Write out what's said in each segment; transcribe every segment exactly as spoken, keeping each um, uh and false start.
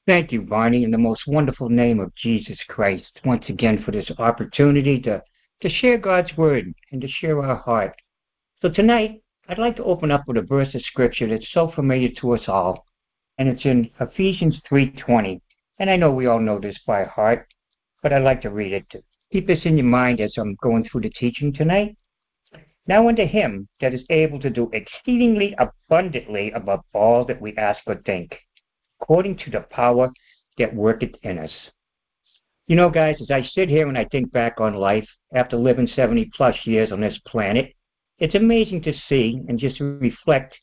Thank you, Barney, in the most wonderful name of Jesus Christ, once again for this opportunity to, to share God's Word and to share our heart. So tonight, I'd like to open up with a verse of Scripture that's so familiar to us all, and it's in Ephesians three twenty. And I know we all know this by heart, but I'd like to read it to keep this in your mind as I'm going through the teaching tonight. Now unto him that is able to do exceedingly abundantly above all that we ask or think, according to the power that worketh in us. You know, guys, as I sit here and I think back on life after living seventy plus years on this planet, it's amazing to see and just reflect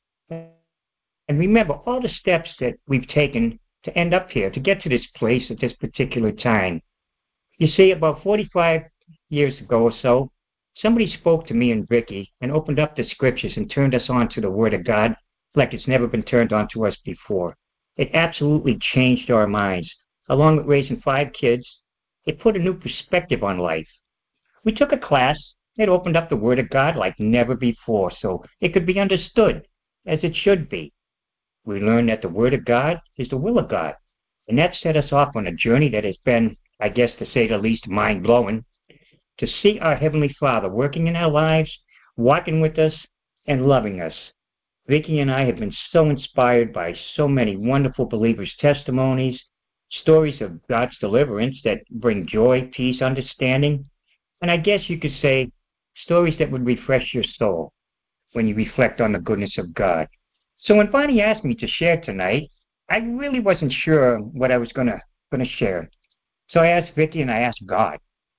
and remember all the steps that we've taken to end up here, to get to this place at this particular time. You see, about forty-five years ago or so, somebody spoke to me and Vicky and opened up the scriptures and turned us on to the Word of God like it's never been turned on to us before. It absolutely changed our minds. Along with raising five kids, it put a new perspective on life. We took a class that opened up the Word of God like never before, so it could be understood as it should be. We learned that the Word of God is the will of God, and that set us off on a journey that has been, I guess to say the least, mind-blowing, to see our Heavenly Father working in our lives, walking with us, and loving us. Vicki and I have been so inspired by so many wonderful believers' testimonies, stories of God's deliverance that bring joy, peace, understanding, and I guess you could say stories that would refresh your soul when you reflect on the goodness of God. So when Bonnie asked me to share tonight, I really wasn't sure what I was going to going to share. So I asked Vicki and I asked God.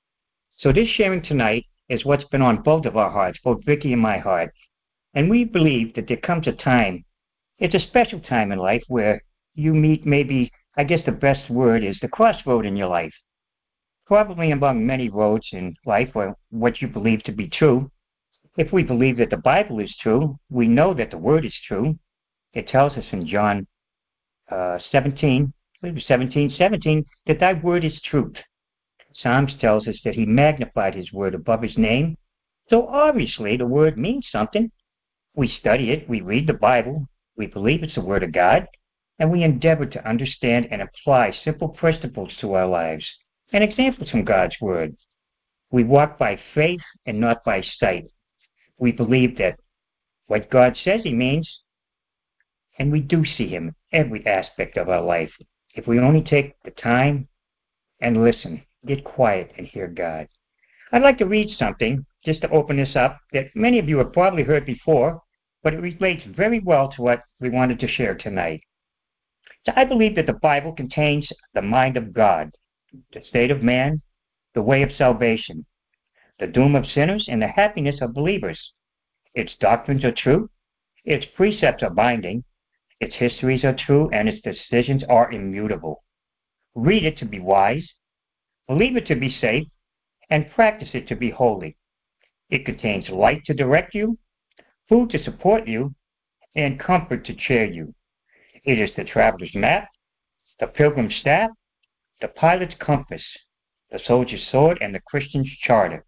So this sharing tonight is what's been on both of our hearts, both Vicki and my heart. And we believe that there comes a time, it's a special time in life where you meet maybe, I guess the best word is the crossroad in your life. Probably among many roads in life or what you believe to be true. If we believe that the Bible is true, we know that the Word is true. It tells us in John uh, seventeen, I believe it's seventeen, seventeen, that thy word is truth. Psalms tells us that he magnified his word above his name. So obviously the word means something. We study it, we read the Bible, we believe it's the Word of God, and we endeavor to understand and apply simple principles to our lives and examples from God's Word. We walk by faith and not by sight. We believe that what God says he means, and we do see him in every aspect of our life. If we only take the time and listen, get quiet and hear God. I'd like to read something, just to open this up, that many of you have probably heard before, but it relates very well to what we wanted to share tonight. So I believe that the Bible contains the mind of God, the state of man, the way of salvation, the doom of sinners, and the happiness of believers. Its doctrines are true, its precepts are binding, its histories are true, and its decisions are immutable. Read it to be wise, believe it to be safe, and practice it to be holy. It contains light to direct you, food to support you, and comfort to cheer you. It is the traveler's map, the pilgrim's staff, the pilot's compass, the soldier's sword, and the Christian's charter.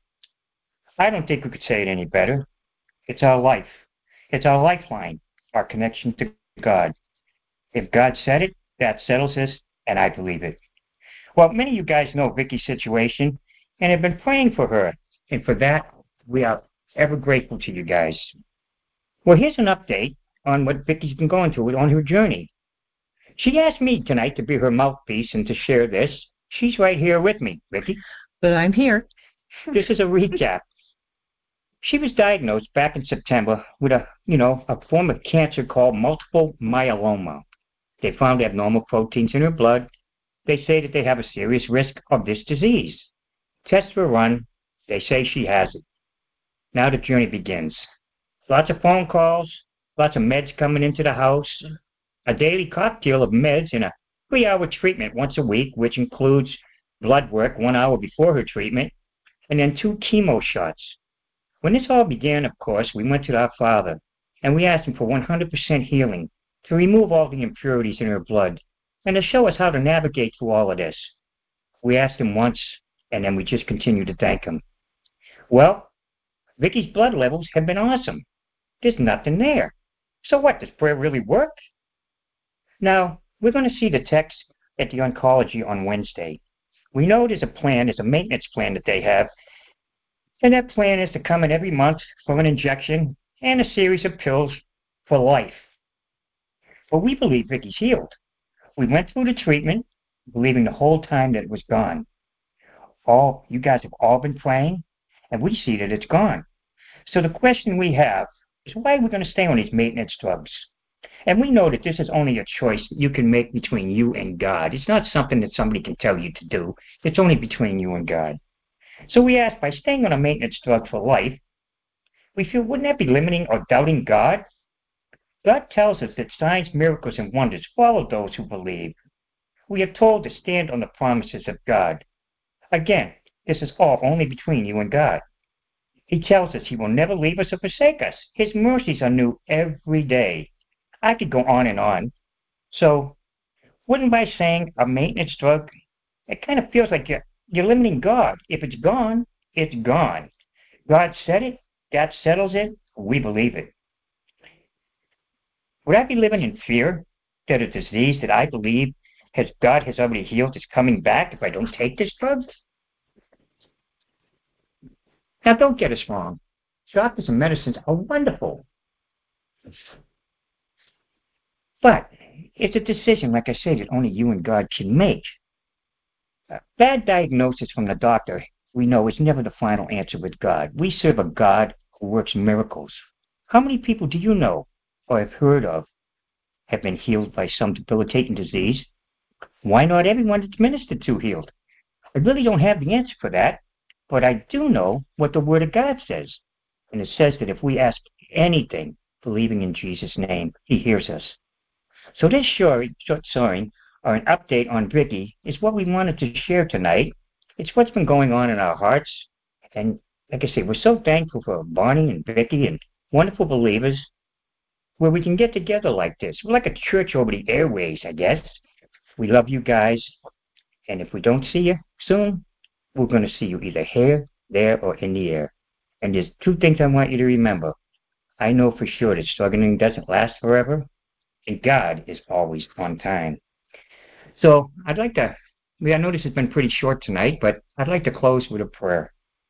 I don't think we could say it any better. It's our life. It's our lifeline, our connection to God. If God said it, that settles us, and I believe it. Well, many of you guys know Vicky's situation and have been praying for her, and for that, we are ever grateful to you guys. Well, here's an update on what Vicky's been going through on her journey. She asked me tonight to be her mouthpiece and to share this. She's right here with me, Vicky. But I'm here. This is a recap. She was diagnosed back in September with a, you know, a form of cancer called multiple myeloma. They found abnormal proteins in her blood. They say that they have a serious risk of this disease. Tests were run. They say she has it. Now the journey begins. Lots of phone calls, lots of meds coming into the house, a daily cocktail of meds and a three-hour treatment once a week, which includes blood work one hour before her treatment, and then two chemo shots. When this all began, of course, we went to our Father, and we asked him for one hundred percent healing, to remove all the impurities in her blood, and to show us how to navigate through all of this. We asked him once, and then we just continued to thank him. Well, Vicky's blood levels have been awesome. There's nothing there. So what, does prayer really work? Now, we're going to see the text at the oncology on Wednesday. We know there's a plan, there's a maintenance plan that they have, and that plan is to come in every month for an injection and a series of pills for life. But we believe Vicky's healed. We went through the treatment, believing the whole time that it was gone. All you guys have all been praying, and we see that it's gone. So the question we have is, why are we going to stay on these maintenance drugs? And we know that this is only a choice that you can make between you and God. It's not something that somebody can tell you to do. It's only between you and God. So we ask, by staying on a maintenance drug for life, we feel, wouldn't that be limiting or doubting God? God tells us that signs, miracles, and wonders follow those who believe. We are told to stand on the promises of God. Again, this is all only between you and God. He tells us He will never leave us or forsake us. His mercies are new every day. I could go on and on. So, wouldn't by saying a maintenance drug, it kind of feels like you're, you're limiting God. If it's gone, it's gone. God said it, God settles it, we believe it. Would I be living in fear that a disease that I believe has God has already healed is coming back if I don't take this drug? Now, don't get us wrong. Doctors and medicines are wonderful. But it's a decision, like I said, that only you and God can make. A bad diagnosis from the doctor, we know, is never the final answer with God. We serve a God who works miracles. How many people do you know or have heard of have been healed by some debilitating disease? Why not everyone that's ministered to healed? I really don't have the answer for that, but I do know what the Word of God says. And it says that if we ask anything, believing in Jesus' name, He hears us. So this short, short story, or an update on Vicky, is what we wanted to share tonight. It's what's been going on in our hearts. And like I say, we're so thankful for Bonnie and Vicky and wonderful believers where we can get together like this. We're like a church over the airways, I guess. We love you guys. And if we don't see you soon, we're going to see you either here, there, or in the air. And there's two things I want you to remember. I know for sure that struggling doesn't last forever, and God is always on time. So I'd like to, I know this has been pretty short tonight, but I'd like to close with a prayer.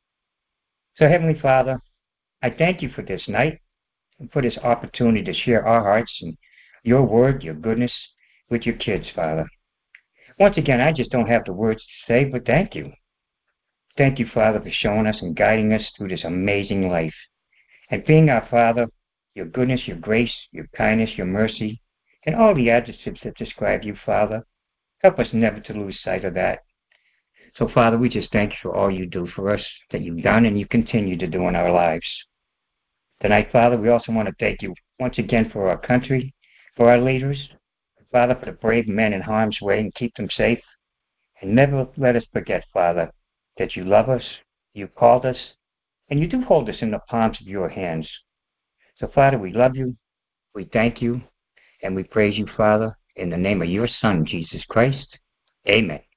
So Heavenly Father, I thank you for this night and for this opportunity to share our hearts and your word, your goodness with your kids, Father. Once again, I just don't have the words to say, but thank you. Thank you, Father, for showing us and guiding us through this amazing life. And being our Father, your goodness, your grace, your kindness, your mercy, and all the adjectives that describe you, Father, help us never to lose sight of that. So, Father, we just thank you for all you do for us, that you've done and you continue to do in our lives. Tonight, Father, we also want to thank you once again for our country, for our leaders, Father, for the brave men in harm's way, and keep them safe. And never let us forget, Father, that you love us, you called us, and you do hold us in the palms of your hands. So, Father, we love you, we thank you, and we praise you, Father, in the name of your Son, Jesus Christ. Amen.